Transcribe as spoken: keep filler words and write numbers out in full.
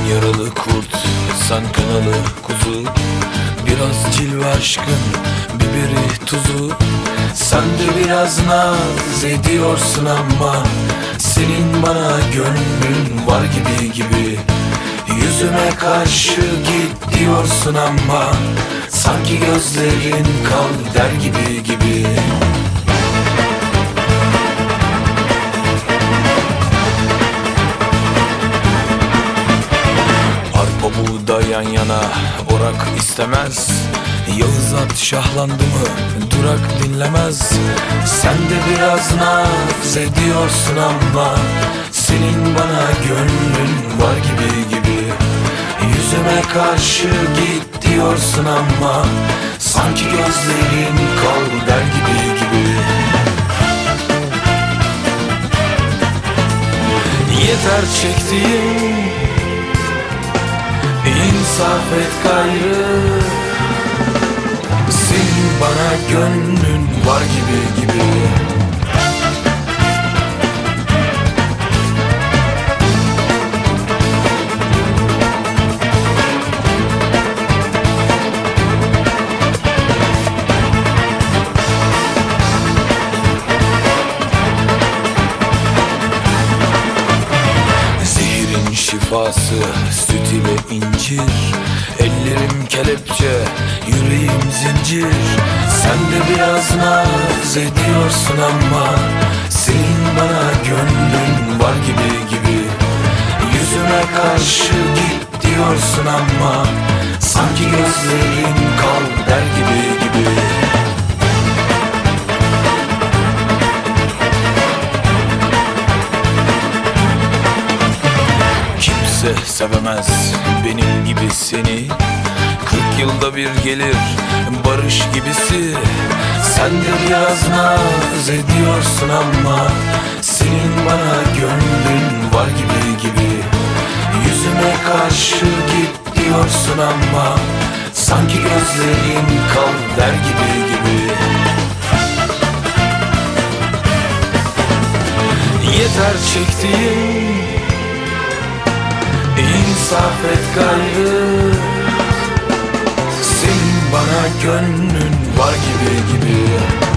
yaralı kurt, sen kanalı kuzu. Biraz cilve aşkın, biberi tuzu. Sen de biraz naz ediyorsun ama senin bana gönlün var gibi gibi. Yüzüme karşı git diyorsun ama sanki gözlerin kal der gibi gibi. Arpa buğday yan yana orak istemez. Yağız at şahlandı mı durak dinlemez. Sen de biraz naz ediyorsun ama senin bana gönlün var gibi gibi. Yüzüme karşı git diyorsun ama sanki gözlerin kal der gibi gibi. Yeter çektiğim, insaf et gayrı. Senin bana gönlün var gibi gibi. Zehirin şifası süt ile incir. Ellerim kelepçe, yüreğim zincir. Sen de biraz naz ediyorsun ama senin bana gönlün var gibi gibi. Yüzüme karşı git diyorsun ama sanki gözlerin kal der gibi gibi. Kimse sevemez benim gibi seni. Kırk yılda bir gelir barış gibisi. Sen de biraz naz ediyorsun ama senin bana gönlün var gibi gibi. Yüzüme karşı git diyorsun ama sanki gözlerin kal der gibi gibi. Yeter çektiğim, insaf et gayrı. Senin bana gönlün var gibi gibi.